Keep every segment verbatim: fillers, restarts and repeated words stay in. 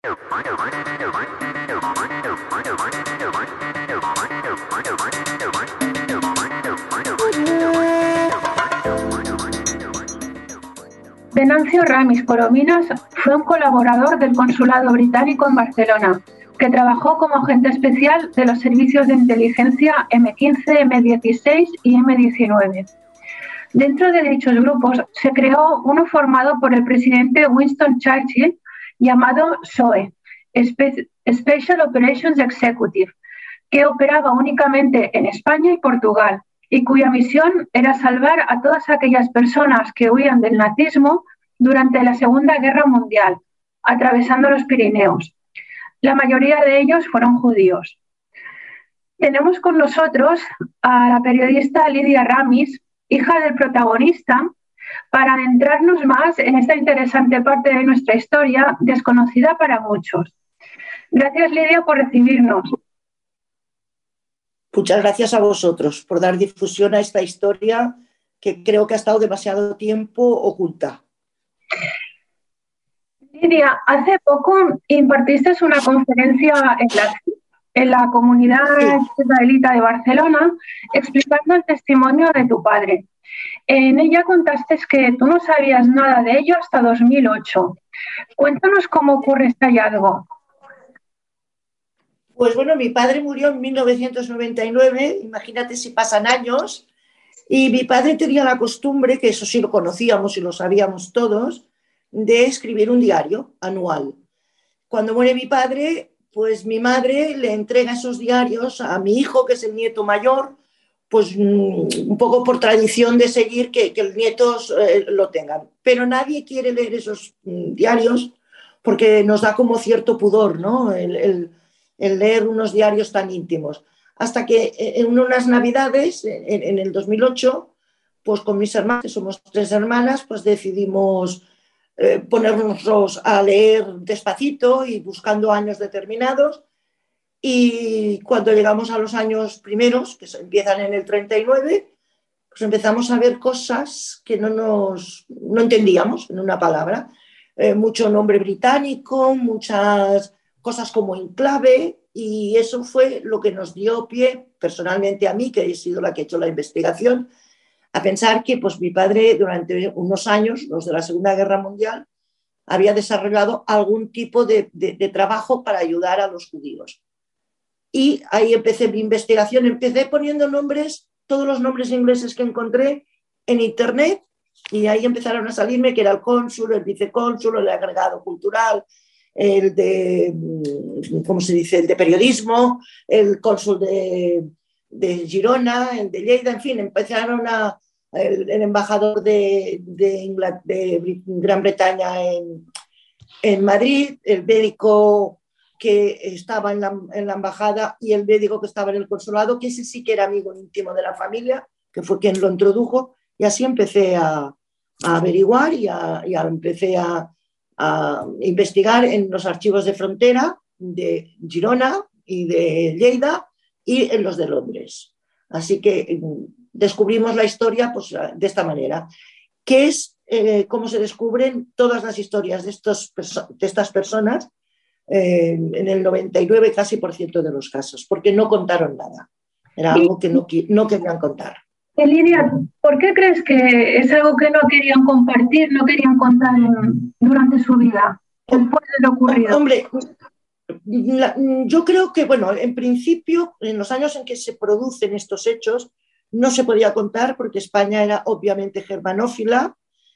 Venancio Ramis Corominas fue un colaborador del Consulado Británico en Barcelona, que trabajó como agente especial de los servicios de inteligencia eme quince, eme dieciséis y eme diecinueve. Dentro de dichos grupos se creó uno formado por el presidente Winston Churchill llamado S O E, Special Operations Executive, que operaba únicamente en España y Portugal, y cuya misión era salvar a todas aquellas personas que huían del nazismo durante la Segunda Guerra Mundial, atravesando los Pirineos. La mayoría de ellos fueron judíos. Tenemos con nosotros a la periodista Lidia Ramis, hija del protagonista, para adentrarnos más en esta interesante parte de nuestra historia, desconocida para muchos. Gracias, Lidia, por recibirnos. Muchas gracias a vosotros por dar difusión a esta historia que creo que ha estado demasiado tiempo oculta. Lidia, hace poco impartiste una conferencia en la, en la comunidad sí. israelita de Barcelona explicando el testimonio de tu padre. En ella contaste que tú no sabías nada de ello hasta dos mil ocho. Cuéntanos cómo ocurre este hallazgo. Pues bueno, mi padre murió en mil novecientos noventa y nueve, imagínate si pasan años, y mi padre tenía la costumbre, que eso sí lo conocíamos y lo sabíamos todos, de escribir un diario anual. Cuando muere mi padre, pues mi madre le entrega esos diarios a mi hijo, que es el nieto mayor, pues un poco por tradición de seguir que, que los nietos eh, lo tengan. Pero nadie quiere leer esos mm, diarios porque nos da como cierto pudor, ¿no? El, el, el leer unos diarios tan íntimos. Hasta que en unas navidades, en, en el dos mil ocho, pues con mis hermanas, que somos tres hermanas, pues decidimos eh, ponernos a leer despacito y buscando años determinados. Y cuando llegamos a los años primeros, que empiezan en el treinta y nueve, pues empezamos a ver cosas que no, nos, no entendíamos en una palabra. Eh, mucho nombre británico, muchas cosas como enclave, y eso fue lo que nos dio pie, personalmente a mí, que he sido la que ha hecho la investigación, a pensar que pues, mi padre durante unos años, los de la Segunda Guerra Mundial, había desarrollado algún tipo de, de, de trabajo para ayudar a los judíos. Y ahí empecé mi investigación, empecé poniendo nombres, todos los nombres ingleses que encontré en internet, y ahí empezaron a salirme que era el cónsul, el vicecónsul, el agregado cultural, el de, ¿cómo se dice?, el de periodismo, el cónsul de, de Girona, el de Lleida, en fin, empezaron a, el, el embajador de, de, Inglaterra, de Gran Bretaña en, en Madrid, el médico que estaba en la, en la embajada y el médico que estaba en el consulado, que ese sí que era amigo íntimo de la familia, que fue quien lo introdujo, y así empecé a, a averiguar y, a, y a, empecé a, a investigar en los archivos de frontera de Girona y de Lleida y en los de Londres. Así que descubrimos la historia pues, de esta manera, que es eh, cómo se descubren todas las historias de, estos, de estas personas eh, en el noventa y nueve casi por ciento de los casos, porque no contaron nada. Era algo que no, no querían contar. Lidia, ¿por qué crees que es algo que no querían compartir, no querían contar en, durante su vida, después de lo ocurrido? Hombre, la, yo creo que, bueno, en principio, en los años en que se producen estos hechos, no se podía contar porque España era obviamente germanófila,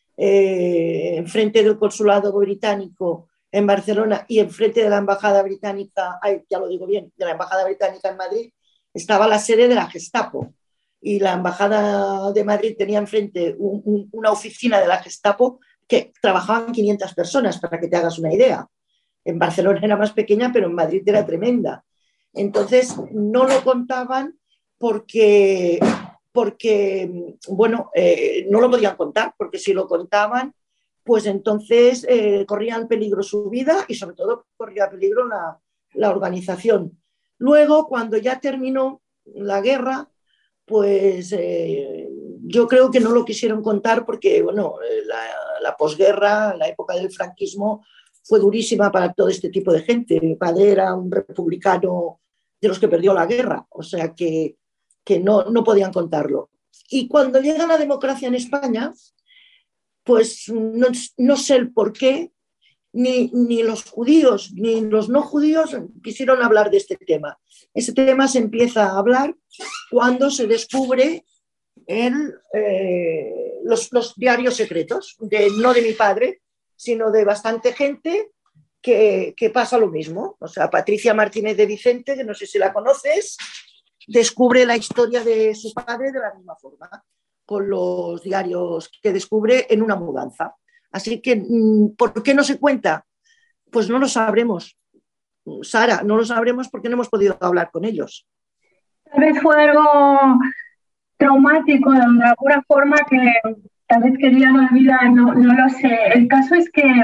eh, enfrente del consulado británico en Barcelona y enfrente de la embajada británica, ay, ya lo digo bien, de la embajada británica en Madrid, estaba la sede de la Gestapo. Y la embajada de Madrid tenía enfrente un, un, una oficina de la Gestapo que trabajaban quinientas personas, para que te hagas una idea. En Barcelona era más pequeña, pero en Madrid era tremenda. Entonces, no lo contaban porque, porque bueno, eh, no lo podían contar, porque si lo contaban, pues entonces eh, corrían peligro su vida y sobre todo corría peligro la, la organización. Luego, cuando ya terminó la guerra, pues eh, yo creo que no lo quisieron contar porque, bueno, la, la posguerra, la época del franquismo, fue durísima para todo este tipo de gente. Mi padre era un republicano de los que perdió la guerra, o sea que, que no, no podían contarlo. Y cuando llega la democracia en España, pues no, no sé el por qué, ni, ni los judíos ni los no judíos quisieron hablar de este tema. Ese tema se empieza a hablar cuando se descubre el, eh, los, los diarios secretos, de, no de mi padre, sino de bastante gente que, que pasa lo mismo. O sea, Patricia Martínez de Vicente, que no sé si la conoces, descubre la historia de su padre de la misma forma, con los diarios que descubre en una mudanza. Así que, ¿por qué no se cuenta? Pues no lo sabremos, Sara, no lo sabremos porque no hemos podido hablar con ellos. Tal vez fue algo traumático de alguna forma que tal vez querían olvidar, no, no lo sé. El caso es que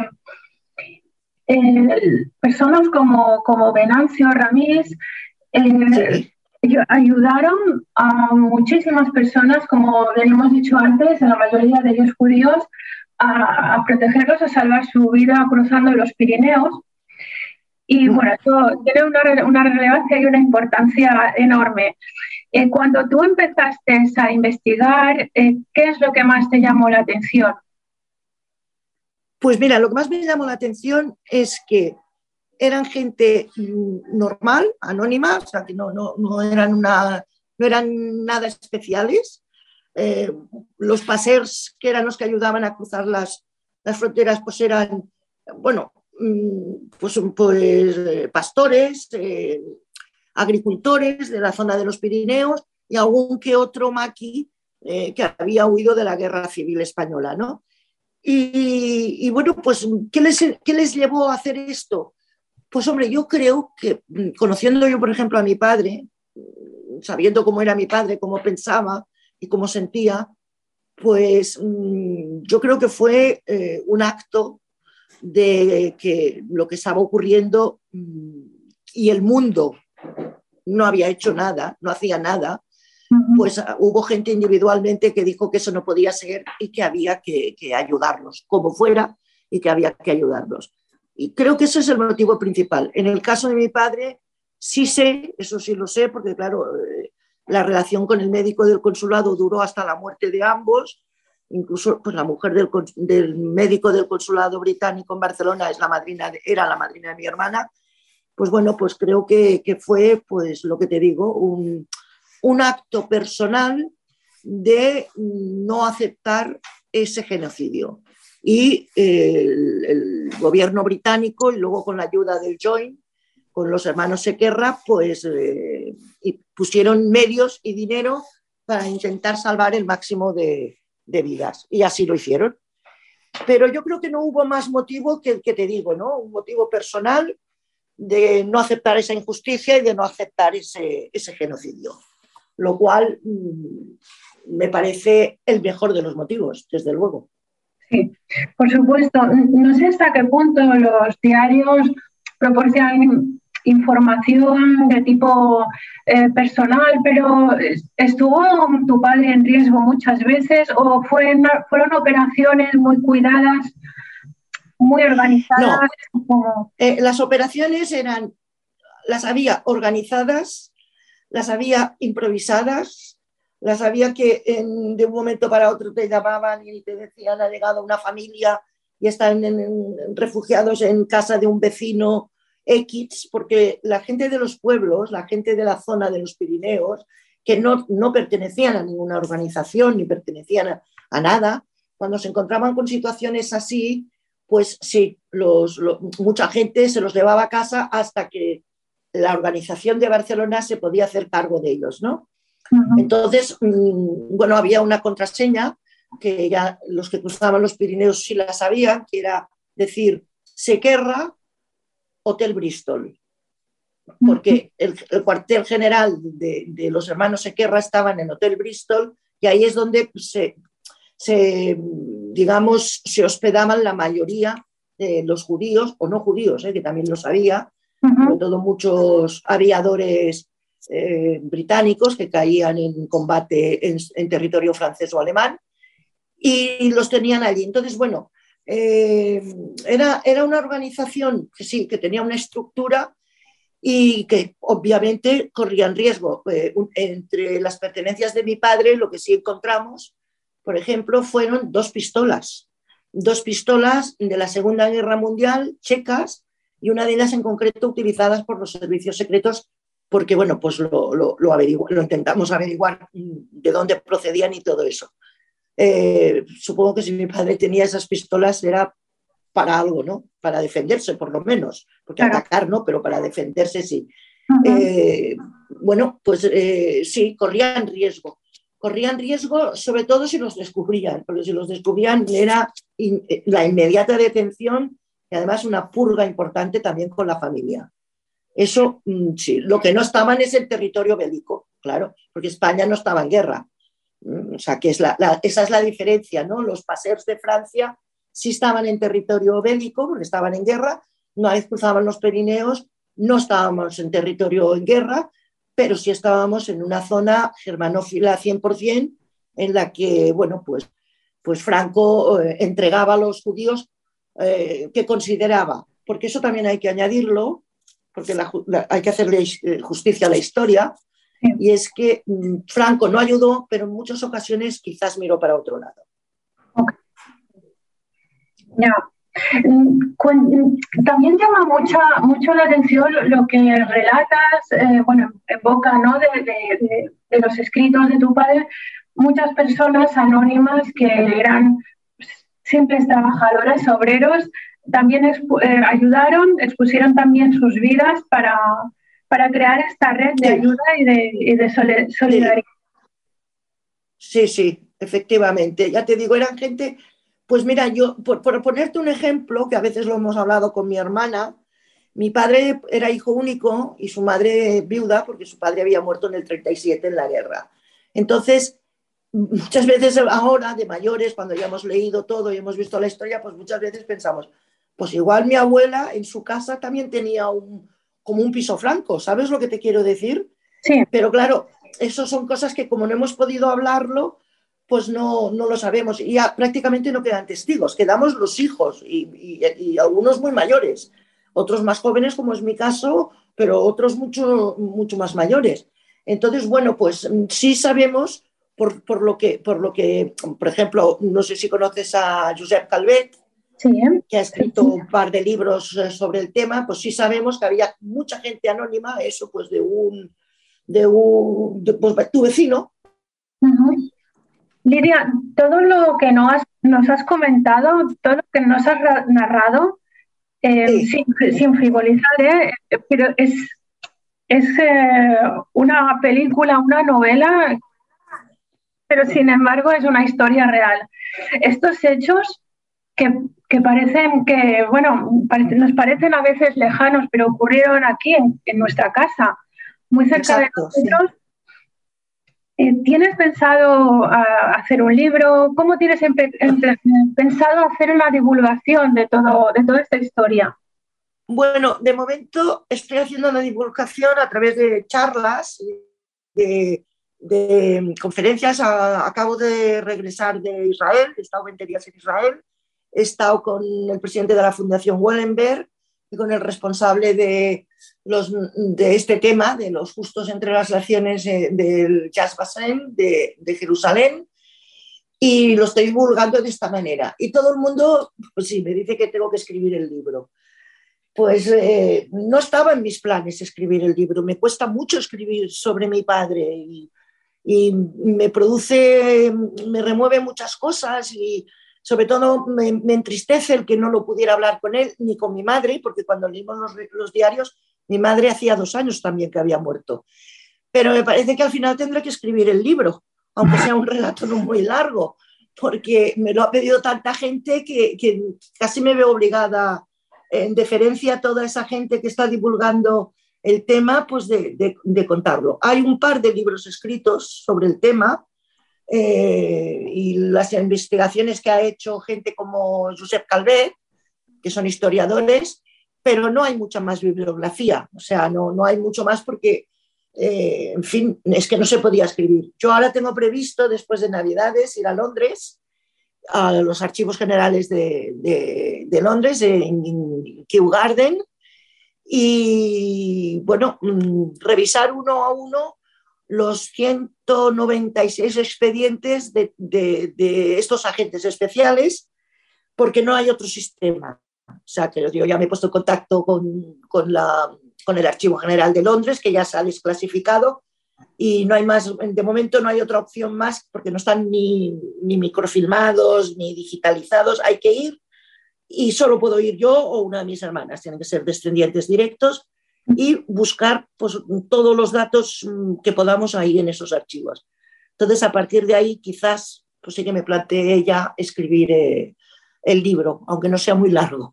eh, personas como, como Venancio Ramírez eh, sí. ayudaron a muchísimas personas, como hemos dicho antes, a la mayoría de ellos judíos, a, a protegerlos, a salvar su vida cruzando los Pirineos. Y bueno, esto tiene una, una relevancia y una importancia enorme. Eh, cuando tú empezaste a investigar, eh, ¿qué es lo que más te llamó la atención? Pues mira, lo que más me llamó la atención es que eran gente normal, anónima, o sea, que no, no, no, eran, una, no eran nada especiales. Eh, los passers, que eran los que ayudaban a cruzar las, las fronteras, pues eran, bueno, pues, pues pastores, eh, agricultores de la zona de los Pirineos y algún que otro maquis eh, que había huido de la Guerra Civil Española, ¿no? Y, y bueno, pues, ¿qué les, ¿qué les llevó a hacer esto? Pues hombre, yo creo que, conociendo yo, por ejemplo, a mi padre, sabiendo cómo era mi padre, cómo pensaba y cómo sentía, pues yo creo que fue eh, un acto de que lo que estaba ocurriendo y el mundo no había hecho nada, no hacía nada, pues hubo gente individualmente que dijo que eso no podía ser y que había que, que ayudarlos, como fuera, y que había que ayudarlos. Y creo que ese es el motivo principal. En el caso de mi padre, sí sé, eso sí lo sé, porque claro, la relación con el médico del consulado duró hasta la muerte de ambos. Incluso pues, la mujer del, del médico del consulado británico en Barcelona es la madrina de, era la madrina de mi hermana. Pues bueno, pues creo que, que fue, pues lo que te digo, un, un acto personal de no aceptar ese genocidio. Y eh, el, el gobierno británico, y luego con la ayuda del Joint, con los hermanos Sequerra, pues eh, y pusieron medios y dinero para intentar salvar el máximo de, de vidas. Y así lo hicieron. Pero yo creo que no hubo más motivo que el que te digo, ¿no? Un motivo personal de no aceptar esa injusticia y de no aceptar ese, ese genocidio. Lo cual mmm, me parece el mejor de los motivos, desde luego. Sí, por supuesto. No sé hasta qué punto los diarios proporcionan información de tipo eh, personal, pero ¿estuvo tu padre en riesgo muchas veces o fueron, fueron operaciones muy cuidadas, muy organizadas? No, como... eh, las operaciones eran, las había organizadas, las había improvisadas, las había que en, de un momento para otro te llamaban y te decían ha llegado una familia y están en, en, refugiados en casa de un vecino X, porque la gente de los pueblos, la gente de la zona de los Pirineos, que no, no pertenecían a ninguna organización ni pertenecían a, a nada, cuando se encontraban con situaciones así, pues sí, los, los, mucha gente se los llevaba a casa hasta que la organización de Barcelona se podía hacer cargo de ellos, ¿no? Uh-huh. Entonces, mmm, bueno, había una contraseña que ya los que cruzaban los Pirineos sí la sabían, que era decir Sequerra, Hotel Bristol, porque el, el cuartel general de, de los hermanos Sequerra estaban en Hotel Bristol y ahí es donde se, se, digamos, se hospedaban la mayoría de los judíos, o no judíos, eh, que también lo sabía, uh-huh. sobre todo muchos aviadores eh, británicos que caían en combate en, en territorio francés o alemán y los tenían allí. Entonces, bueno, Eh, era, era una organización que sí, que tenía una estructura y que obviamente corrían riesgo. Eh, entre las pertenencias de mi padre, lo que sí encontramos, por ejemplo, fueron dos pistolas, dos pistolas de la Segunda Guerra Mundial checas y una de ellas en concreto utilizadas por los servicios secretos porque, bueno, pues lo, lo, lo, averigu- lo intentamos averiguar de dónde procedían y todo eso. Eh, supongo que si mi padre tenía esas pistolas era para algo, ¿no? Para defenderse, por lo menos, porque Claro. atacar no, pero para defenderse sí. Ujú. Eh, bueno, pues eh, sí, corrían riesgo. Corrían riesgo, sobre todo si los descubrían, porque si los descubrían era in, la inmediata detención y además una purga importante también con la familia. Eso mm, sí, lo que no estaban es el territorio bélico, claro, porque España no estaba en guerra. O sea, que es la, la, esa es la diferencia, ¿no? Los pasers de Francia sí estaban en territorio bélico, porque estaban en guerra, una vez cruzaban los Pirineos, no estábamos en territorio en guerra, pero sí estábamos en una zona germanófila cien por ciento, en la que, bueno, pues, pues Franco eh, entregaba a los judíos eh, que consideraba, porque eso también hay que añadirlo, porque la, la, hay que hacerle justicia a la historia, sí. Y es que mmm, Franco no ayudó, pero en muchas ocasiones quizás miró para otro lado. Okay. Ya. También llama mucha, mucho la atención lo que relatas, eh, bueno, en boca, ¿no? de, de, de, de los escritos de tu padre, muchas personas anónimas que eran simples trabajadores, obreros, también expu eh, ayudaron, expusieron también sus vidas para, para crear esta red de sí. ayuda y de, y de solidaridad. Sí. sí, sí, efectivamente. Ya te digo, eran gente... Pues mira, yo, por, por ponerte un ejemplo, que a veces lo hemos hablado con mi hermana, mi padre era hijo único y su madre viuda, porque su padre había muerto en el treinta y siete en la guerra. Entonces, muchas veces ahora, de mayores, cuando ya hemos leído todo y hemos visto la historia, pues muchas veces pensamos, pues igual mi abuela en su casa también tenía un, como un piso franco, ¿sabes lo que te quiero decir? Sí. Pero claro, eso son cosas que como no hemos podido hablarlo, pues no, no lo sabemos. Y ya prácticamente no quedan testigos, quedamos los hijos y, y, y algunos muy mayores, otros más jóvenes, como es mi caso, pero otros mucho, mucho más mayores. Entonces, bueno, pues sí sabemos, por, por, lo que, por lo que, por ejemplo, no sé si conoces a Josep Calvet, sí, ¿eh? que ha escrito un par de libros sobre el tema, pues sí sabemos que había mucha gente anónima, eso pues de un, de un de, pues, tu vecino. Uh-huh. Lidia, todo lo que nos has, nos has comentado, todo lo que nos has narrado, eh, sí. sin, sin frivolizar, ¿eh? Pero es, es eh, una película, una novela, pero sin embargo es una historia real. Estos hechos que, que parecen que, bueno, parece, nos parecen a veces lejanos, pero ocurrieron aquí en, en nuestra casa, muy cerca Exacto, de nosotros. Sí. ¿Tienes pensado uh, hacer un libro? ¿Cómo tienes pensado hacer una divulgación de, todo, de toda esta historia? Bueno, de momento estoy haciendo una divulgación a través de charlas, de, de conferencias. A, acabo de regresar de Israel, he estado veinte días en Israel, he estado con el presidente de la Fundación Wellenberg y con el responsable de, los, de este tema, de los justos entre las naciones eh, del Yad Vashem de, de Jerusalén, y lo estoy divulgando de esta manera. Y todo el mundo, pues sí, me dice que tengo que escribir el libro. Pues eh, no estaba en mis planes escribir el libro, me cuesta mucho escribir sobre mi padre y, y me produce, me remueve muchas cosas y sobre todo me, me entristece el que no lo pudiera hablar con él ni con mi madre, porque cuando leímos los, los diarios, mi madre hacía dos años también que había muerto. Pero me parece que al final tendré que escribir el libro, aunque sea un relato no muy largo, porque me lo ha pedido tanta gente que, que casi me veo obligada, en deferencia a toda esa gente que está divulgando el tema, pues de, de, de contarlo. Hay un par de libros escritos sobre el tema, eh, y las investigaciones que ha hecho gente como Josep Calvet, que son historiadores, pero no hay mucha más bibliografía, o sea, no, no hay mucho más porque, eh, en fin, es que no se podía escribir. Yo ahora tengo previsto, después de Navidades, ir a Londres a los archivos generales de, de, de Londres, en, en Kew Garden, y bueno, revisar uno a uno los ciento noventa y seis expedientes de, de, de estos agentes especiales, porque no hay otro sistema. O sea, que yo ya me he puesto en contacto con, con, la, con el Archivo General de Londres, que ya se ha desclasificado, y no hay más, de momento no hay otra opción más, porque no están ni, ni microfilmados, ni digitalizados. Hay que ir, y solo puedo ir yo o una de mis hermanas, tienen que ser descendientes directos, y buscar pues, todos los datos que podamos ahí en esos archivos. Entonces, a partir de ahí, quizás, pues sí que me planteé ya escribir eh, el libro, aunque no sea muy largo.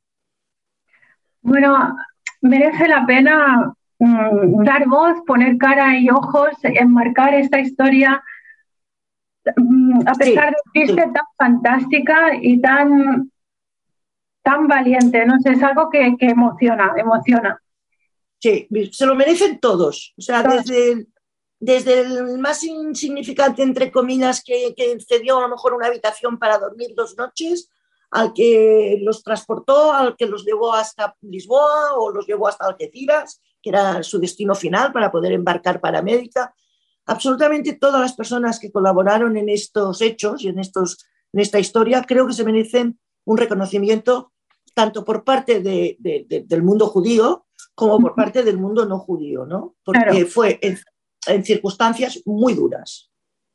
Bueno, merece la pena mm, dar voz, poner cara y ojos, enmarcar esta historia, mm, a pesar sí, de que sí. tan fantástica y tan, tan valiente, no sé, es algo que, que emociona, emociona. Sí, se lo merecen todos, o sea, todos. Desde, el, desde el más insignificante, entre comillas, que, que cedió a lo mejor una habitación para dormir dos noches, al que los transportó, al que los llevó hasta Lisboa o los llevó hasta Algeciras, que era su destino final para poder embarcar para América. Absolutamente todas las personas que colaboraron en estos hechos y en, estos, en esta historia creo que se merecen un reconocimiento tanto por parte de, de, de, del mundo judío como por parte del mundo no judío, ¿no? Porque claro. fue en, en circunstancias muy duras.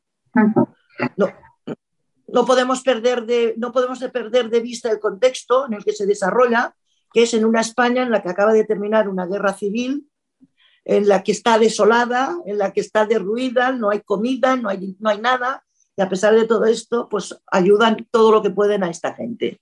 No, no, podemos perder de, no podemos de perder de vista el contexto en el que se desarrolla, que es en una España en la que acaba de terminar una guerra civil, en la que está desolada, en la que está derruida, no hay comida, no hay, no hay nada, y a pesar de todo esto, pues ayudan todo lo que pueden a esta gente.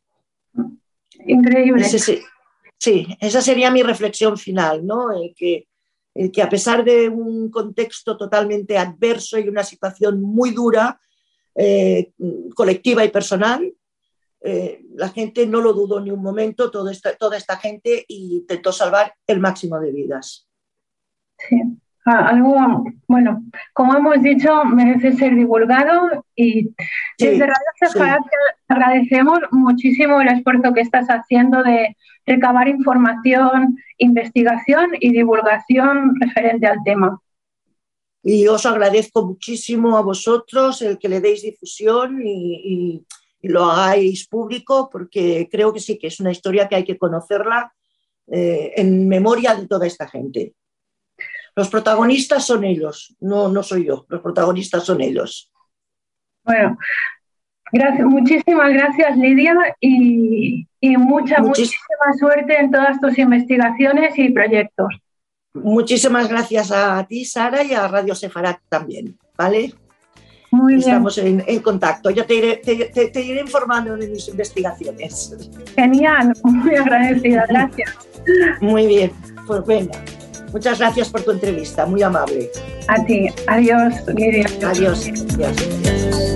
Increíble. Ese, sí, sí, esa sería mi reflexión final, ¿no? El que, el que a pesar de un contexto totalmente adverso y una situación muy dura, eh, colectiva y personal, eh, la gente no lo dudó ni un momento, toda esta, toda esta gente intentó salvar el máximo de vidas. Sí, algo, bueno, como hemos dicho, merece ser divulgado y desde sí, Radio Sefarat sí. agradecemos muchísimo el esfuerzo que estás haciendo de recabar información, investigación y divulgación referente al tema. Y os agradezco muchísimo a vosotros el que le deis difusión y, y, y lo hagáis público, porque creo que sí, que es una historia que hay que conocerla eh, en memoria de toda esta gente. Los protagonistas son ellos, no, no soy yo, los protagonistas son ellos. Bueno, gracias, muchísimas gracias, Lidia, y, y mucha, Muchis- muchísima suerte en todas tus investigaciones y proyectos. Muchísimas gracias a ti, Sara, y a Radio Sefarat también, ¿vale? Muy bien. Estamos en, en contacto. Yo te iré, te, te, te iré informando de mis investigaciones. Genial, muy agradecida, gracias. Muy bien, pues venga. Muchas gracias por tu entrevista, muy amable. A ti, adiós, Lidia. Adiós. Adiós.